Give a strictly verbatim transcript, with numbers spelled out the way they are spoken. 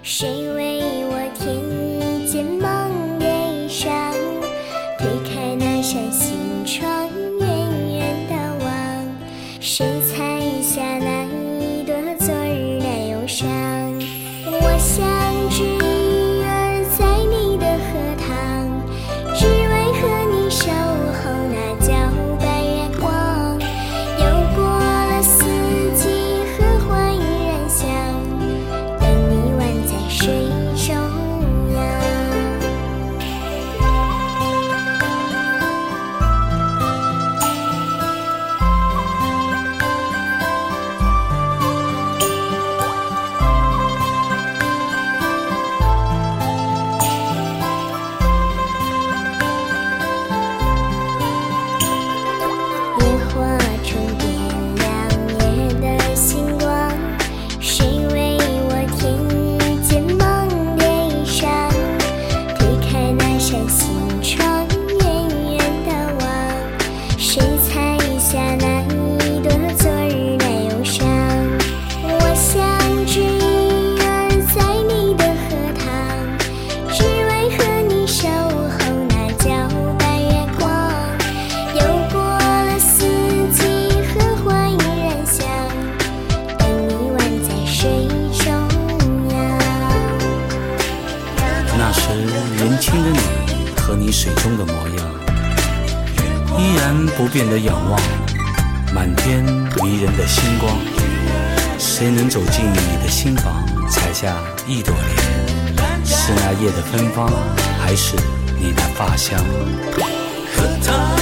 谁为我添一件梦悲伤？推开那扇心窗，远远地望，谁采下那一朵昨日的忧伤？我像只鱼儿在你的荷塘，只为和你守候那皎白月光。又过了四季，荷花依然香，等你宛在水中央。烟火重点亮夜的星光，谁为我添一件梦悲伤？推开那扇心窗，远远地望，谁采下那一朵昨日的忧伤？我像只鱼儿在你的荷塘，只为和你守候那皎白月光。又过了四季，荷花依然香，等你宛在水中央。 那时年轻的你和你水中的模样，依然不变的仰望满天迷人的星光。谁能走进你的心房，采下一朵莲？是那夜的芬芳，还是你的发香？ 荷塘